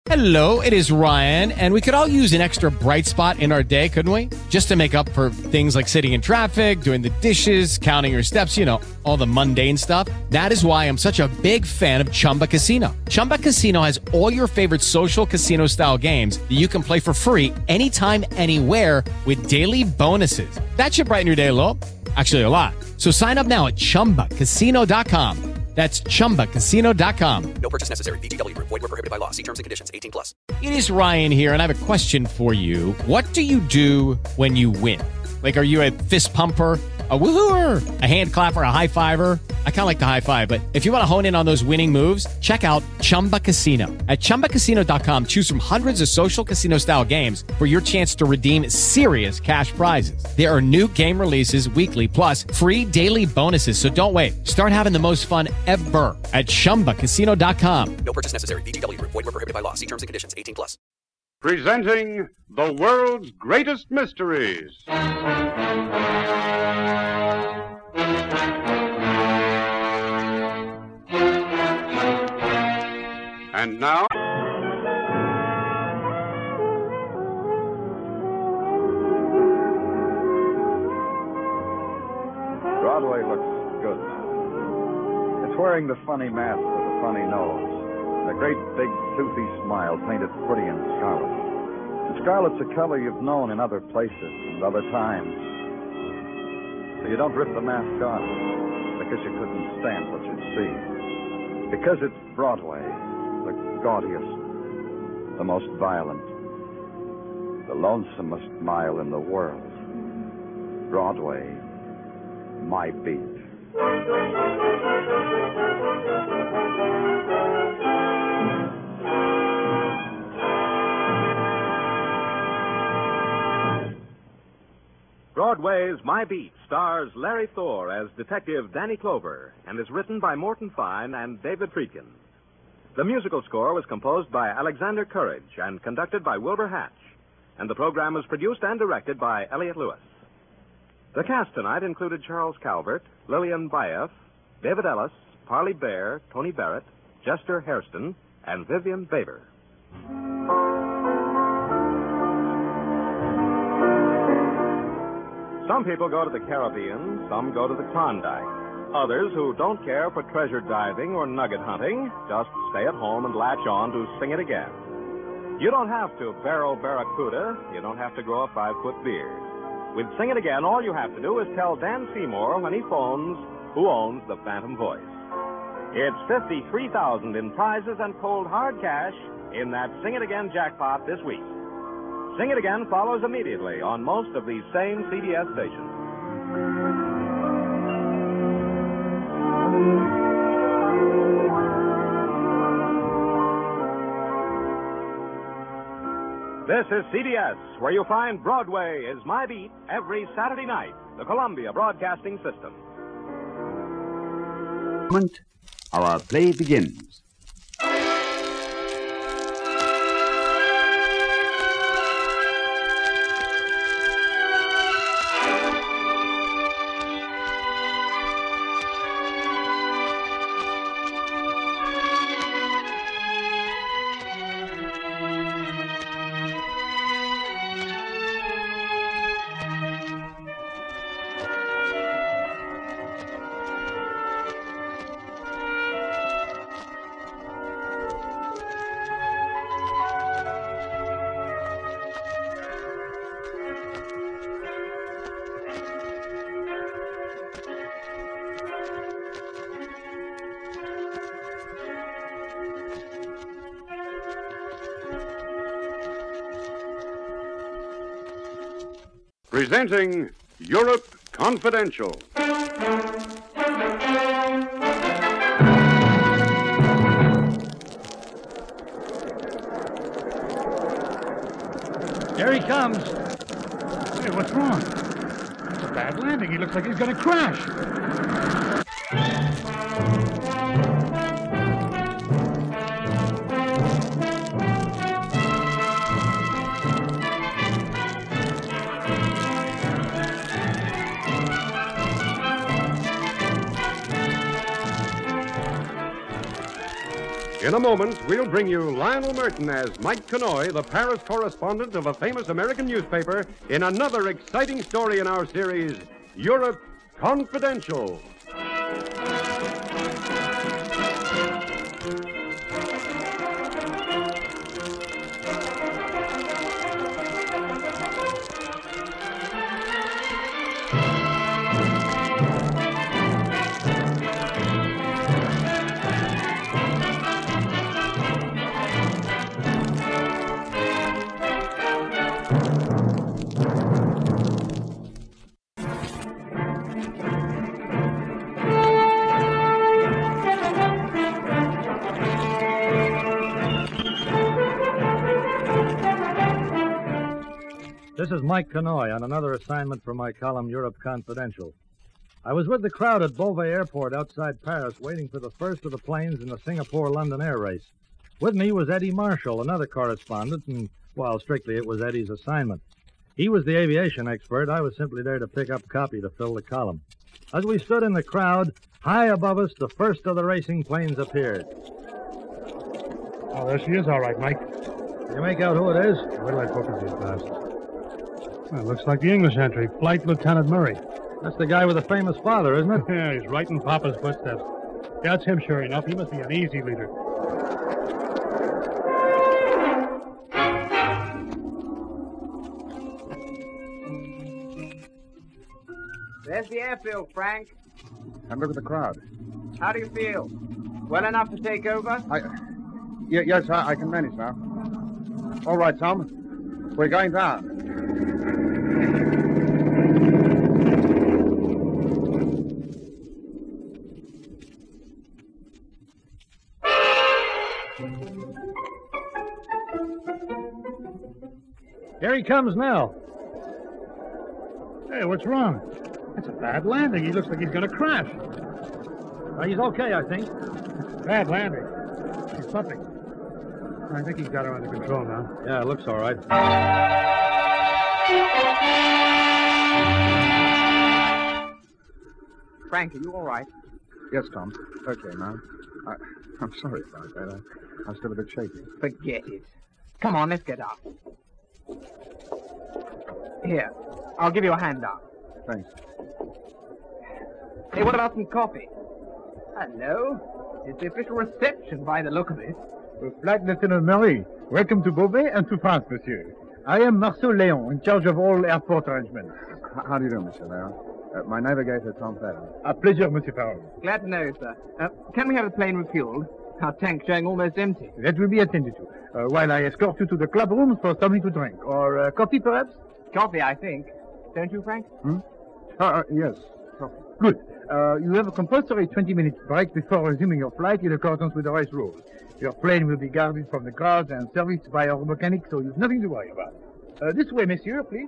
Hello, it is Ryan, and we could all use an extra bright spot in our day, couldn't we? Just to make up for things like sitting in traffic, doing the dishes, counting your steps, you know, all the mundane stuff. That is why I'm such a big fan of Chumba Casino. Chumba Casino has all your favorite social casino-style games that you can play for free anytime, anywhere with daily bonuses. That should brighten your day a little. Actually, a lot. So sign up now at ChumbaCasino.com. That's ChumbaCasino.com. No purchase necessary. VGW Group. Void where prohibited by law. See terms and conditions. 18+. It is Ryan here, and I have a question for you. What do you do when you win? Like, are you a fist pumper, a woohooer, a hand clapper, a high fiver? I kind of like the high five, but if you want to hone in on those winning moves, check out Chumba Casino. At ChumbaCasino.com, choose from hundreds of social casino-style games for your chance to redeem serious cash prizes. There are new game releases weekly, plus free daily bonuses, so don't wait. Start having the most fun ever at ChumbaCasino.com. No purchase necessary. VGW Group. Void where prohibited by law. See terms and conditions. 18+. Presenting the world's greatest mysteries. And now, Broadway looks good now. It's wearing the funny mask with the funny nose, and a great big toothy smile painted pretty in scarlet. And scarlet's a color you've known in other places and other times. So you don't rip the mask off because you couldn't stand what you'd see. Because it's Broadway, the gaudiest, the most violent, the lonesomest mile in the world. Broadway, my beat. Broadway's My Beat stars Larry Thor as Detective Danny Clover and is written by Morton Fine and David Friedkin. The musical score was composed by Alexander Courage and conducted by Wilbur Hatch, and the program was produced and directed by Elliott Lewis. The cast tonight included Charles Calvert, Lillian Baeff, David Ellis, Parley Bear, Tony Barrett, Chester Hairston, and Vivian Baver. Some people go to the Caribbean, some go to the Klondike. Others who don't care for treasure diving or nugget hunting just stay at home and latch on to Sing It Again. You don't have to barrel barracuda. You don't have to grow a 5-foot beard. With Sing It Again, all you have to do is tell Dan Seymour when he phones who owns the Phantom Voice. It's $53,000 in prizes and cold hard cash in that Sing It Again jackpot this week. Sing It Again follows immediately on most of these same CBS stations. This is CBS, where you find Broadway is My Beat every Saturday night, the Columbia Broadcasting System. Our play begins. presenting Europe Confidential. Here he comes. Hey, what's wrong? It's a bad landing. He looks like he's going to crash. In a moment, we'll bring you Lionel Merton as Mike Kanoy, the Paris correspondent of a famous American newspaper, in another exciting story in our series, Europe Confidential. This is Mike Kanoy on another assignment for my column, Europe Confidential. I was with the crowd at Beauvais Airport outside Paris waiting for the first of the planes in the Singapore-London air race. With me was Eddie Marshall, another correspondent, and, well, strictly it was Eddie's assignment. He was the aviation expert. I was simply there to pick up copy to fill the column. As we stood in the crowd, high above us, the first of the racing planes appeared. Oh, there she is, all right, Mike. Can you make out who it is? Where do I focus these fast? Well, looks like the English entry, Flight Lieutenant Murray. That's the guy with the famous father, isn't it? Yeah, he's right in Papa's footsteps. Yeah, that's him, sure enough. He must be an easy leader. There's the airfield, Frank. And look at the crowd. How do you feel? Well enough to take over? Yes, I can manage now. All right, Tom. We're going down. Here he comes now. Hey, what's wrong? That's a bad landing. He looks like he's going to crash. He's okay, I think. Bad landing. She's puffing. I think he's got her under control now. Yeah, it looks all right. Frank, are you all right? Yes, Tom. Okay, now. I'm sorry about that. I'm still a bit shaky. Forget it. Come on, let's get up. Here, I'll give you a hand up. Thanks. Hey, what about some coffee? Hello. It's the official reception by the look of it. Flight Lieutenant Murray, welcome to Beauvais and to France, monsieur. I am Marceau Léon, in charge of all airport arrangements. How do you do, Mr. Léon? My navigator, Tom Fadden. A pleasure, Monsieur Farrell. Glad to know you, sir. Can we have the plane refueled? Our tank's showing almost empty. That will be attended to. While I escort you to the club rooms for something to drink. Or coffee, perhaps? Coffee, I think. Don't you, Frank? Yes. Coffee. Good. You have a compulsory 20-minute break before resuming your flight in accordance with the race rules. Your plane will be guarded from the guards and serviced by our mechanic, so you've nothing to worry about. This way, monsieur, please.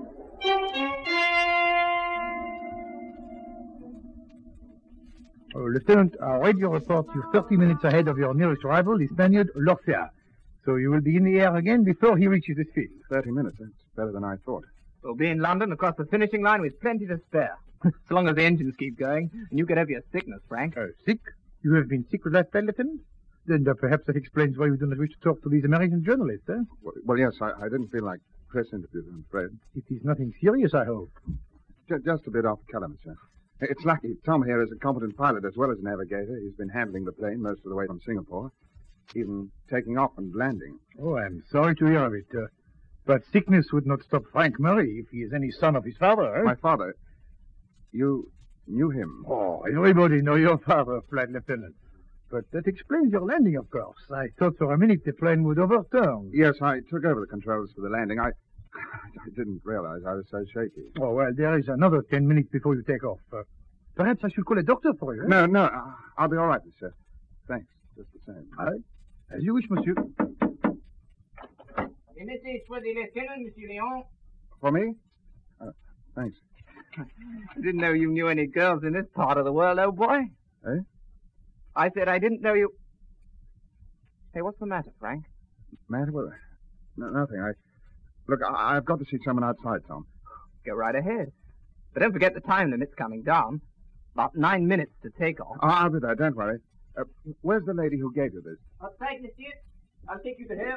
Lieutenant, our radio reports you 30 minutes ahead of your nearest rival, the Spaniard L'Orfea. So you will be in the air again before he reaches his field. 30 minutes. That's better than I thought. We'll be in London across the finishing line with plenty to spare. So long as the engines keep going, and you get over your sickness, Frank. Sick? You have been sick with that, Lieutenant? Then perhaps that explains why you do not wish to talk to these American journalists, eh? Well, yes, I didn't feel like press interviews, I'm afraid. It is nothing serious, I hope. Just a bit off color, monsieur. It's lucky. Tom here is a competent pilot as well as navigator. He's been handling the plane most of the way from Singapore, even taking off and landing. Oh, I'm sorry to hear of it. But sickness would not stop Frank Murray if he is any son of his father, eh? My father? You knew him? Oh, everybody knows your father, Flight Lieutenant. But that explains your landing, of course. I thought for a minute the plane would overturn. Yes, I took over the controls for the landing. I didn't realize I was so shaky. Oh, well, there is another 10 minutes before you take off. Perhaps I should call a doctor for you, eh? No, I'll be all right, monsieur. Thanks, just the same. All right. As you wish, monsieur. A message for the lieutenant, Monsieur Léon. For me? Thanks. I didn't know you knew any girls in this part of the world, old boy. Eh? I said I didn't know you... Hey, what's the matter, Frank? Matter? Well, nothing. Look, I've got to see someone outside, Tom. Go right ahead. But don't forget the time limit's coming down. About 9 minutes to take off. I'll be there, don't worry. Where's the lady who gave you this? Outside, monsieur. I'll take you to her.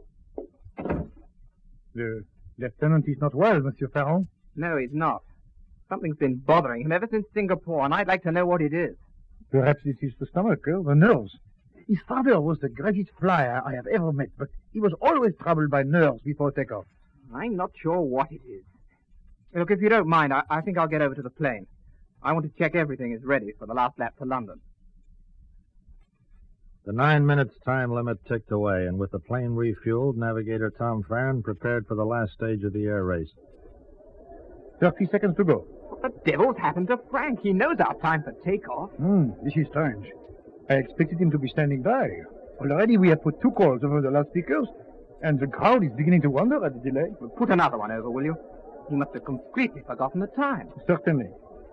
The lieutenant is not well, Monsieur Ferron. No, he's not. Something's been bothering him ever since Singapore, and I'd like to know what it is. Perhaps it is the stomach, the nerves. His father was the greatest flyer I have ever met, but he was always troubled by nerves before takeoff. I'm not sure what it is. Look, if you don't mind, I think I'll get over to the plane. I want to check everything is ready for the last lap to London. The 9 minutes time limit ticked away, and with the plane refueled, Navigator Tom Farron prepared for the last stage of the air race. 30 seconds to go. What the devil's happened to Frank? He knows our time for takeoff. This is strange. I expected him to be standing by. Already we have put 2 calls over the loudspeakers, and the crowd is beginning to wonder at the delay. Well, put another one over, will you? He must have completely forgotten the time. Certainly.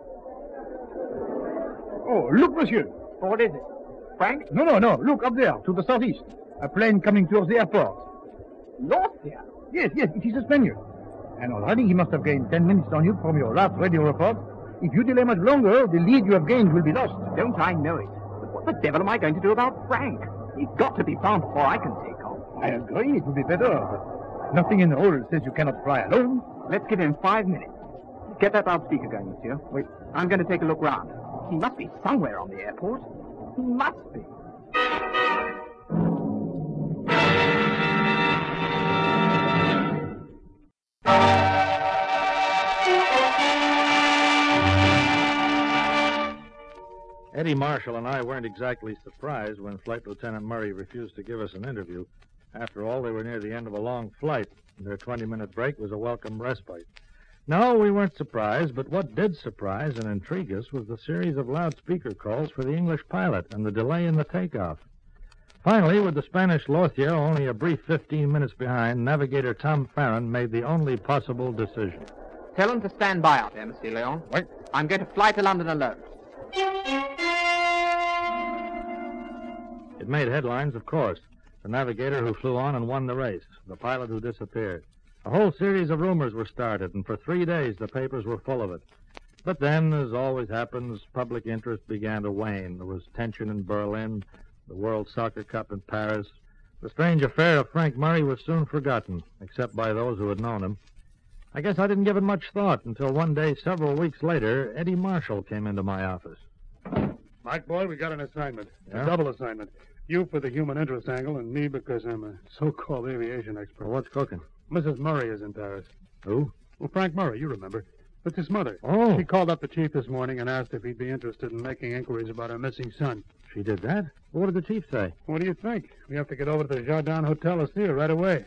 Oh, look, monsieur. What is it? Frank? No. Look, up there, to the southeast. A plane coming towards the airport. Lorcia? Yes, it is a Spaniard. And already he must have gained 10 minutes on you from your last radio report. If you delay much longer, the lead you have gained will be lost. Don't I know it? But what the devil am I going to do about Frank? He's got to be found before I can take off. I agree, it would be better, but nothing in the rule says you cannot fly alone. Let's give him 5 minutes. Get that loudspeaker going, monsieur. Wait, I'm going to take a look round. He must be somewhere on the airport. He must be. Eddie Marshall and I weren't exactly surprised when Flight Lieutenant Murray refused to give us an interview. After all, they were near the end of a long flight, and their 20-minute break was a welcome respite. No, we weren't surprised, but what did surprise and intrigue us was the series of loudspeaker calls for the English pilot and the delay in the takeoff. Finally, with the Spanish Lorcia only a brief 15 minutes behind, Navigator Tom Farron made the only possible decision. Tell him to stand by out there, Monsieur Leon. What? I'm going to fly to London alone. It made headlines, of course. The navigator who flew on and won the race. The pilot who disappeared. A whole series of rumors were started, and for 3 days the papers were full of it. But then, as always happens, public interest began to wane. There was tension in Berlin, the World Soccer Cup in Paris. The strange affair of Frank Murray was soon forgotten, except by those who had known him. I guess I didn't give it much thought until one day, several weeks later, Eddie Marshall came into my office. Mike, boy, we got an assignment. Yeah? A double assignment. You for the human interest angle, and me because I'm a so-called aviation expert. Well, what's cooking? Mrs. Murray is in Paris. Who? Well, Frank Murray, you remember. It's his mother. Oh. She called up the chief this morning and asked if he'd be interested in making inquiries about her missing son. She did that? What did the chief say? What do you think? We have to get over to the Jardin Hotel to see her right away.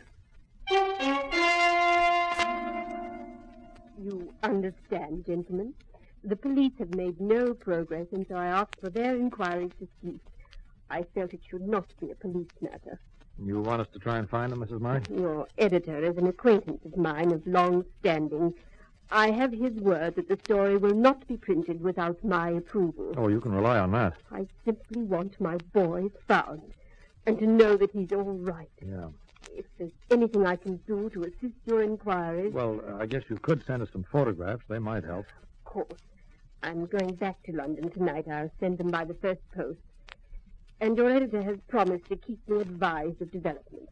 You understand, gentlemen. The police have made no progress, and so I asked for their inquiries to cease. I felt it should not be a police matter. You want us to try and find him, Mrs. Murray? Your editor is an acquaintance of mine of long standing. I have his word that the story will not be printed without my approval. Oh, you can rely on that. I simply want my boy found, and to know that he's all right. Yeah. If there's anything I can do to assist your inquiries... Well, I guess you could send us some photographs. They might help. Of course. I'm going back to London tonight. I'll send them by the first post. And your editor has promised to keep me advised of developments.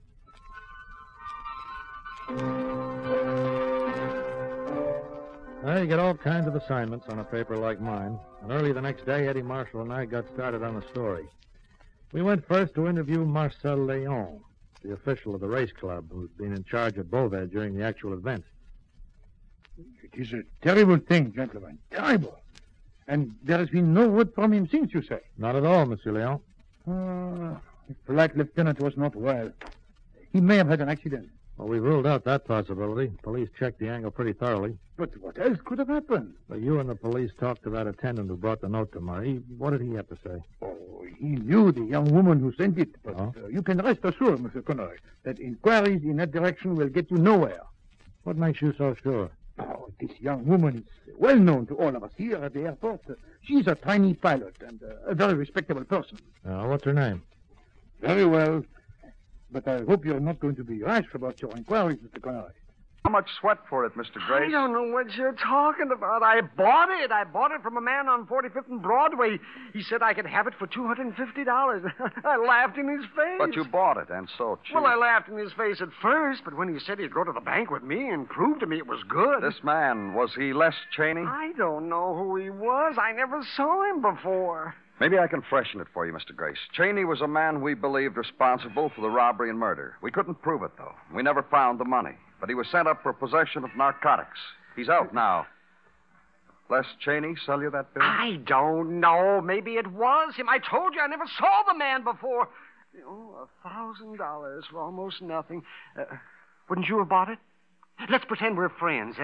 Well, you get all kinds of assignments on a paper like mine. And early the next day, Eddie Marshall and I got started on the story. We went first to interview Marcel Léon, the official of the race club who'd been in charge at Beauvais during the actual event. It is a terrible thing, gentlemen. Terrible. And there has been no word from him since, you say? Not at all, Monsieur Léon. The flight lieutenant was not well. He may have had an accident. Well, we ruled out that possibility. Police checked the angle pretty thoroughly. But what else could have happened? Well, you and the police talked to that attendant who brought the note to Murray. What did he have to say? Oh, he knew the young woman who sent it. But you can rest assured, Mr. Conroy, that inquiries in that direction will get you nowhere. What makes you so sure? Oh, this young woman is well known to all of us here at the airport. She's a tiny pilot and a very respectable person. What's her name? Very well. But I hope you're not going to be rash about your inquiries, Mr. Conroy. How much sweat for it, Mr. Grace? I don't know what you're talking about. I bought it. I bought it from a man on 45th and Broadway. He said I could have it for $250. I laughed in his face. But you bought it, and so cheap. Well, I laughed in his face at first, but when he said he'd go to the bank with me and prove to me it was good... This man, was he Les Cheney? I don't know who he was. I never saw him before. Maybe I can freshen it for you, Mr. Grace. Cheney was a man we believed responsible for the robbery and murder. We couldn't prove it, though. We never found the money. But he was sent up for possession of narcotics. He's out now. Les Cheney sell you that bill? I don't know. Maybe it was him. I told you I never saw the man before. Oh, $1,000 for almost nothing. Wouldn't you have bought it? Let's pretend we're friends.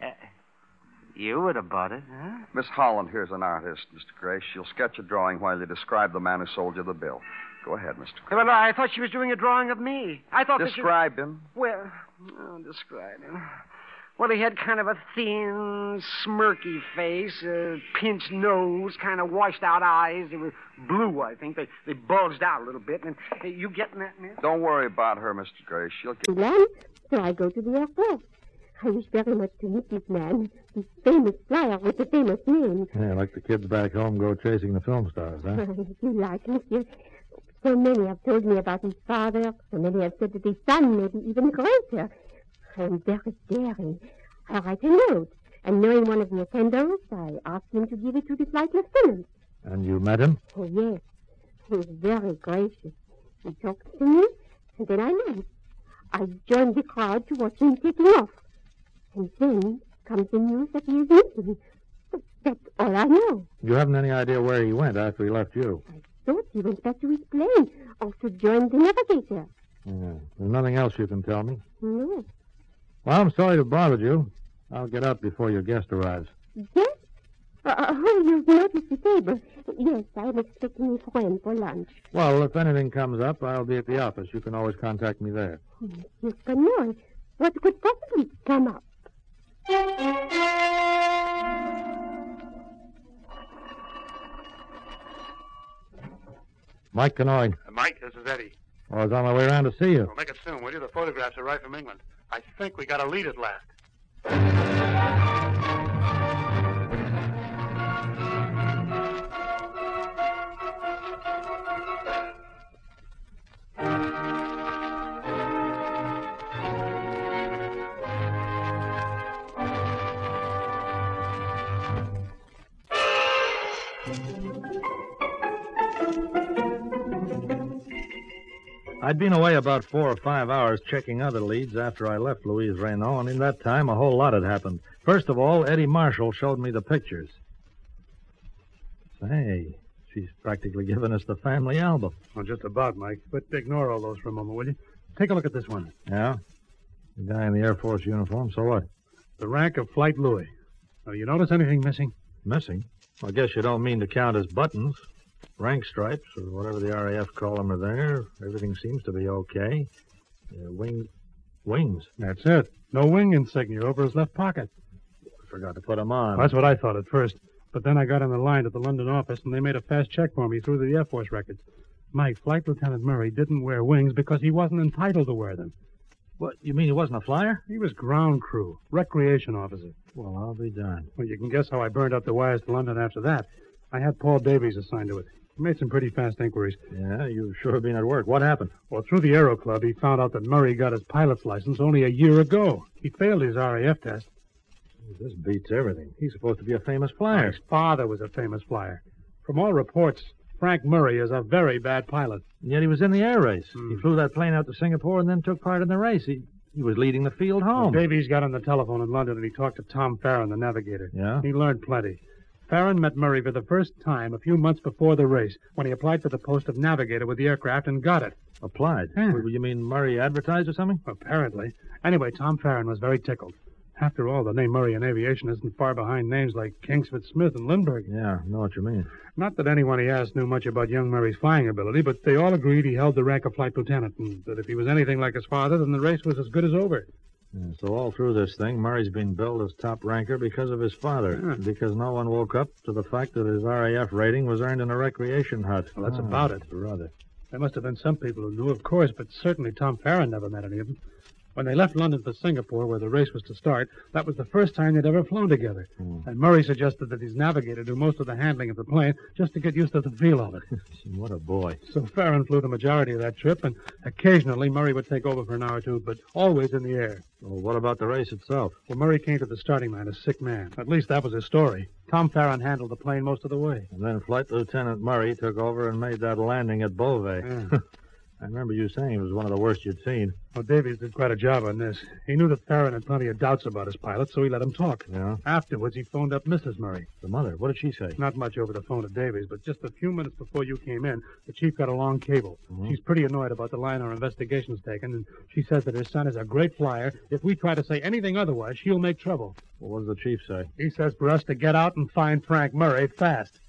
You would have bought it, huh? Miss Holland here's an artist, Mr. Grace. She'll sketch a drawing while you describe the man who sold you the bill. Go ahead, Mr. Grace. Well, I thought she was doing a drawing of me. I thought Describe him. Well, describe him. Well, he had kind of a thin, smirky face, a pinched nose, kind of washed-out eyes. They were blue, I think. They bulged out a little bit. And you getting that, miss? Don't worry about her, Mr. Grace. She'll get... Well, so I go to the airport. I wish very much to meet this man, this famous flyer with the famous name. Yeah, like the kids back home go chasing the film stars, huh? You like, monsieur. So many have told me about his father. So many have said that his son may be even greater. I am very daring. I write a note, and knowing one of the attendants, I asked him to give it to the flight lieutenant. And you met him? Oh, yes. He was very gracious. He talked to me, and then I left. I joined the crowd to watch him taking off. And then comes the news that he is missing. That's all I know. You haven't any idea where he went after he left you? I thought he went back to his plane, or to join the navigator. Yeah. There's nothing else you can tell me? No. Well, I'm sorry to have bothered you. I'll get out before your guest arrives. Guest? Oh, you've noticed the table. Yes, I'm expecting a friend for lunch. Well, if anything comes up, I'll be at the office. You can always contact me there. Monsieur Canoy, what could possibly come up? Mike Canoy. Mike, this is Eddie. I was on my way around to see you. Well, make it soon, will you? The photographs are right from England. I think we got a lead at last. I'd been away about 4 or 5 hours checking other leads after I left Louise Raynaud, and in that time a whole lot had happened. First of all, Eddie Marshall showed me the pictures. Say, she's practically given us the family album. Well, just about, Mike. But ignore all those for a moment, will you? Take a look at this one. Yeah? The guy in the Air Force uniform, so what? The rank of Flight Louis. Now, you notice anything missing? Missing? Well, I guess you don't mean to count as buttons. Rank stripes, or whatever the RAF call them, are there. Everything seems to be okay. Wings. That's it. No wing insignia over his left pocket. Forgot to put them on. That's what I thought at first. But then I got on the line at the London office, and they made a fast check for me through the Air Force records. Mike, Flight Lieutenant Murray didn't wear wings because he wasn't entitled to wear them. What, you mean he wasn't a flyer? He was ground crew, recreation officer. Well, I'll be darned. Well, you can guess how I burned up the wires to London after that. I had Paul Davies assigned to it. He made some pretty fast inquiries. Yeah, you've sure been at work. What happened? Well, through the Aero Club, he found out that Murray got his pilot's license only a year ago. He failed his RAF test. This beats everything. He's supposed to be a famous flyer. His father was a famous flyer. From all reports, Frank Murray is a very bad pilot. And yet he was in the air race. He flew that plane out to Singapore and then took part in the race. He was leading the field home. Well, Davies got on the telephone in London and he talked to Tom Farron, the navigator. Yeah? He learned plenty. Farron met Murray for the first time a few months before the race when he applied for the post of navigator with the aircraft and got it. Applied? Yeah. You mean Murray advertised or something? Apparently. Anyway, Tom Farron was very tickled. After all, the name Murray in aviation isn't far behind names like Kingsford Smith and Lindbergh. Yeah, I know what you mean. Not that anyone he asked knew much about young Murray's flying ability, but they all agreed he held the rank of flight lieutenant, and that if he was anything like his father, then the race was as good as over. Yeah, so all through this thing, Murray's been billed as top ranker because of his father, because no one woke up to the fact that his RAF rating was earned in a recreation hut. Well, that's about it. Brother. There must have been some people who knew, of course, but certainly Tom Farron never met any of them. When they left London for Singapore, where the race was to start, that was the first time they'd ever flown together. And Murray suggested that his navigator do most of the handling of the plane just to get used to the feel of it. What a boy. So Farron flew the majority of that trip, and occasionally Murray would take over for an hour or two, but always in the air. Well, what about the race itself? Well, Murray came to the starting line a sick man. At least that was his story. Tom Farron handled the plane most of the way. And then Flight Lieutenant Murray took over and made that landing at Beauvais. Yeah. I remember you saying it was one of the worst you'd seen. Well, Davies did quite a job on this. He knew that Farron had plenty of doubts about his pilot, so he let him talk. Yeah? Afterwards, he phoned up Mrs. Murray. The mother? What did she say? Not much over the phone to Davies, but just a few minutes before you came in, the chief got a long cable. Mm-hmm. She's pretty annoyed about the line our investigation's taken, and she says that her son is a great flyer. If we try to say anything otherwise, she'll make trouble. Well, what does the chief say? He says for us to get out and find Frank Murray fast.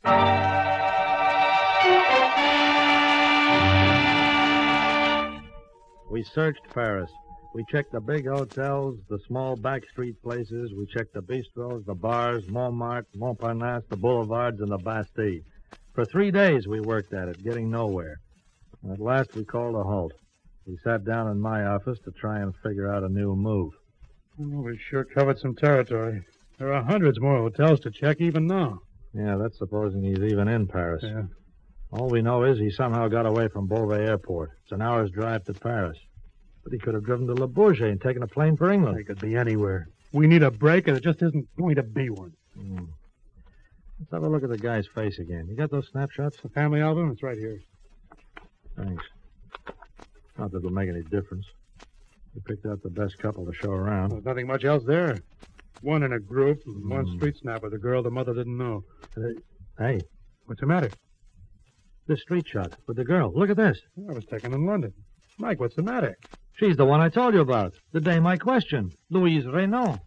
We searched Paris. We checked the big hotels, the small backstreet places. We checked the bistros, the bars, Montmartre, Montparnasse, the boulevards, and the Bastille. For 3 days we worked at it, getting nowhere. And at last we called a halt. We sat down in my office to try and figure out a new move. Oh, we sure covered some territory. There are hundreds more hotels to check even now. Yeah, that's supposing he's even in Paris. Yeah. All we know is he somehow got away from Beauvais Airport. It's an hour's drive to Paris. But he could have driven to Le Bourget and taken a plane for England. He could be anywhere. We need a break, and it just isn't going to be one. Let's have a look at the guy's face again. You got those snapshots? The family album? It's right here. Thanks. Not that it'll make any difference. We picked out the best couple to show around. There's nothing much else there. One in a group, and one street snap with a girl the mother didn't know. Hey. What's the matter? This street shot with the girl. Look at this. I was taken in London. Mike, what's the matter? She's the one I told you about. The dame I questioned. Louise Renaud.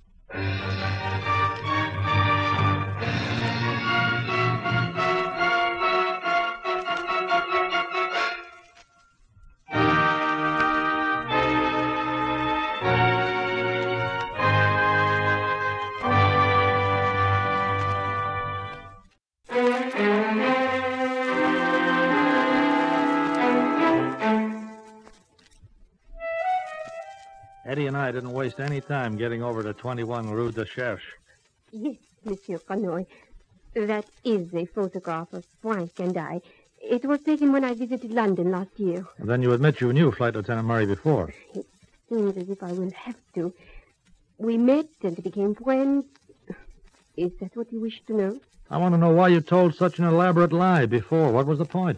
Eddie and I didn't waste any time getting over to 21 Rue de Cherche. Yes, Monsieur Conoy. That is a photograph of Frank and I. It was taken when I visited London last year. And then you admit you knew Flight Lieutenant Murray before. It seems as if I will have to. We met and became friends. Is that what you wish to know? I want to know why you told such an elaborate lie before. What was the point?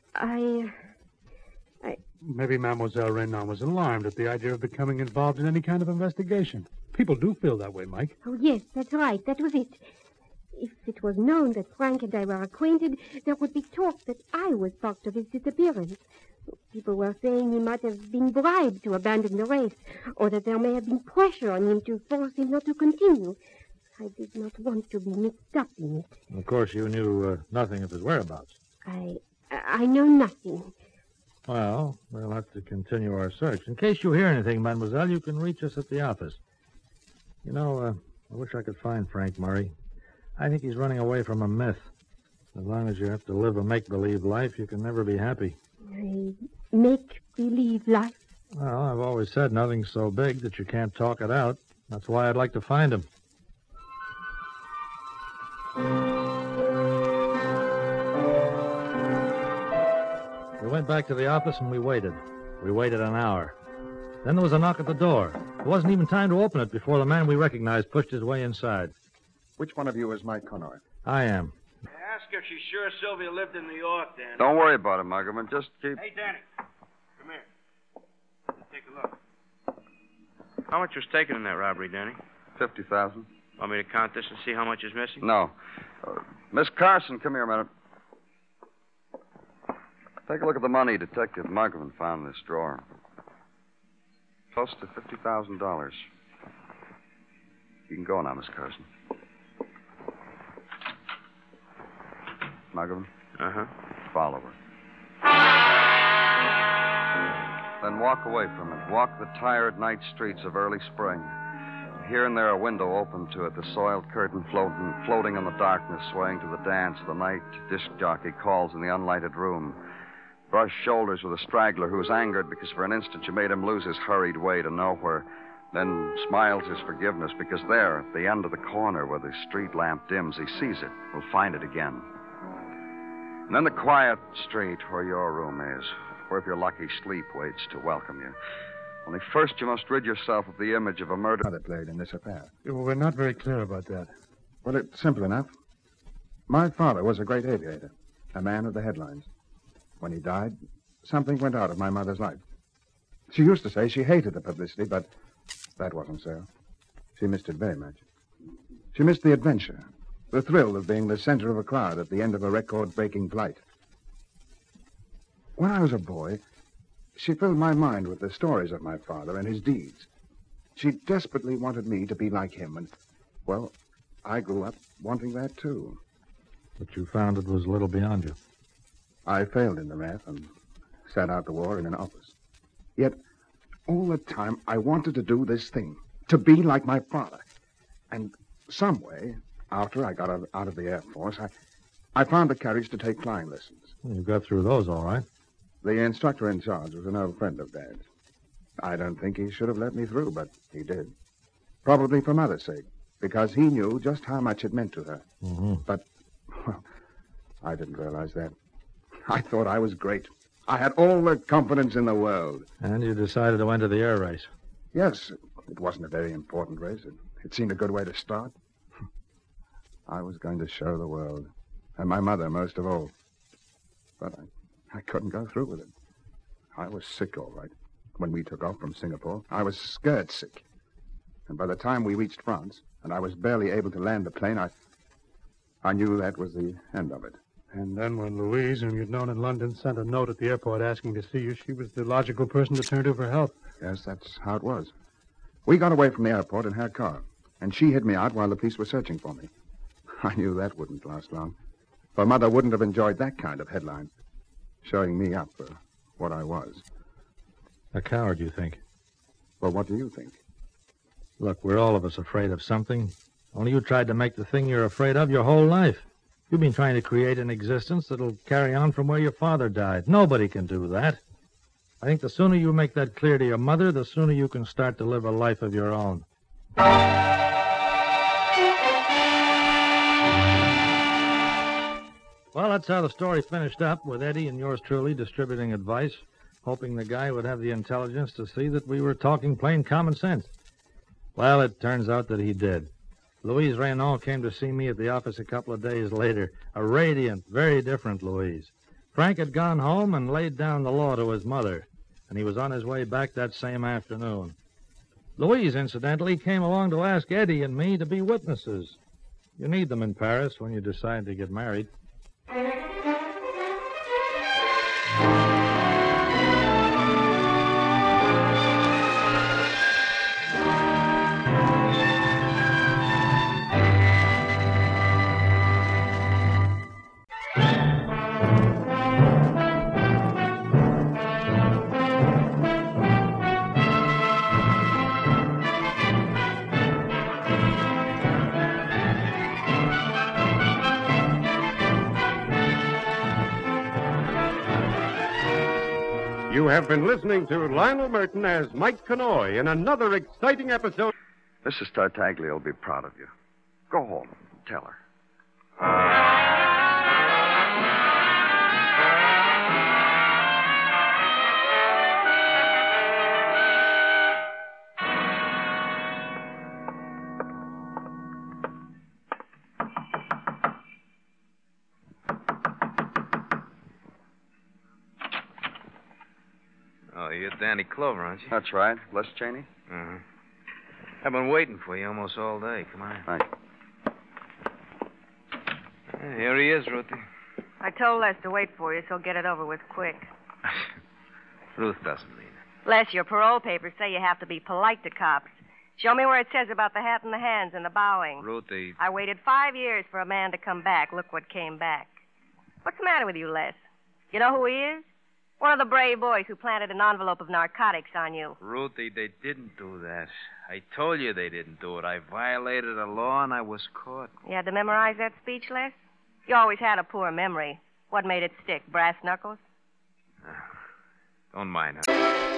Maybe Mademoiselle Renan was alarmed at the idea of becoming involved in any kind of investigation. People do feel that way, Mike. Oh, yes, that's right. That was it. If it was known that Frank and I were acquainted, there would be talk that I was part of his disappearance. People were saying he might have been bribed to abandon the race, or that there may have been pressure on him to force him not to continue. I did not want to be mixed up in it. Of course, you knew nothing of his whereabouts. I know nothing. Well, we'll have to continue our search. In case you hear anything, mademoiselle, you can reach us at the office. You know, I wish I could find Frank Murray. I think he's running away from a myth. As long as you have to live a make-believe life, you can never be happy. A make-believe life? Well, I've always said nothing's so big that you can't talk it out. That's why I'd like to find him. We went back to the office and we waited. We waited an hour. Then there was a knock at the door. There wasn't even time to open it before the man we recognized pushed his way inside. Which one of you is Mike Conoy? I am. Ask her if she's sure Sylvia lived in New York, Danny. Don't worry about it, Muggerman. Just keep... Hey, Danny. Come here. Let's take a look. How much was taken in that robbery, Danny? $50,000. Want me to count this and see how much is missing? No. Miss Carson, come here a minute. Take a look at the money Detective Muggerman found in this drawer. Close to $50,000. You can go now, Miss Carson. Muggerman? Uh-huh. Follow her. Then walk away from it. Walk the tired night streets of early spring. Here and there a window open to it, the soiled curtain floating in the darkness, swaying to the dance of the night disc jockey calls in the unlighted room. brush shoulders with a straggler who's angered because for an instant you made him lose his hurried way to nowhere, then smiles his forgiveness because there, at the end of the corner where the street lamp dims, he sees it, will find it again. And then the quiet street where your room is, where if you're lucky, sleep waits to welcome you. Only first you must rid yourself of the image of a murder Father played in this affair. We're not very clear about that. Well, it's simple enough. My father was a great aviator, a man of the headlines. When he died, something went out of my mother's life. She used to say she hated the publicity, but that wasn't so. She missed it very much. She missed the adventure, the thrill of being the center of a crowd at the end of a record-breaking flight. When I was a boy, she filled my mind with the stories of my father and his deeds. She desperately wanted me to be like him, and, well, I grew up wanting that, too. But you found it was a little beyond you. I failed in the RAF and sat out the war in an office. Yet, all the time, I wanted to do this thing, to be like my father. And some way, after I got out of the Air Force, I found the courage to take flying lessons. You got through those all right. The instructor in charge was an old friend of Dad's. I don't think he should have let me through, but he did. Probably for Mother's sake, because he knew just how much it meant to her. Mm-hmm. But, well, I didn't realize that. I thought I was great. I had all the confidence in the world. And you decided to enter the air race. Yes, it wasn't a very important race. It seemed a good way to start. I was going to show the world, and my mother most of all. But I couldn't go through with it. I was sick, all right. When we took off from Singapore, I was scared sick. And by the time we reached France, and I was barely able to land the plane, I knew that was the end of it. And then when Louise, whom you'd known in London, sent a note at the airport asking to see you, she was the logical person to turn to for help. Yes, that's how it was. We got away from the airport in her car, and she hid me out while the police were searching for me. I knew that wouldn't last long, for Mother wouldn't have enjoyed that kind of headline, showing me up for what I was. A coward, you think? Well, what do you think? Look, we're all of us afraid of something. Only you tried to make the thing you're afraid of your whole life. You've been trying to create an existence that'll carry on from where your father died. Nobody can do that. I think the sooner you make that clear to your mother, the sooner you can start to live a life of your own. Well, that's how the story finished up, with Eddie and yours truly distributing advice, hoping the guy would have the intelligence to see that we were talking plain common sense. Well, it turns out that he did. Louise Raynaud came to see me at the office a couple of days later, a radiant, very different Louise. Frank had gone home and laid down the law to his mother, and he was on his way back that same afternoon. Louise, incidentally, came along to ask Eddie and me to be witnesses. You need them in Paris when you decide to get married. You have been listening to Lionel Merton as Mike Conoy in another exciting episode. Mrs. Tartaglia will be proud of you. Go home. Tell her. Oh, you're Danny Clover, aren't you? That's right. Les Cheney? Uh-huh. I've been waiting for you almost all day. Come on. Thanks. Here he is, Ruthie. I told Les to wait for you, so get it over with quick. Ruth doesn't mean it. Les, your parole papers say you have to be polite to cops. Show me where it says about the hat and the hands and the bowing. Ruthie. I waited 5 years for a man to come back. Look what came back. What's the matter with you, Les? You know who he is? One of the brave boys who planted an envelope of narcotics on you. Ruthie, they didn't do that. I told you they didn't do it. I violated a law and I was caught. You had to memorize that speech, Les? You always had a poor memory. What made it stick? Brass knuckles? Don't mind, huh?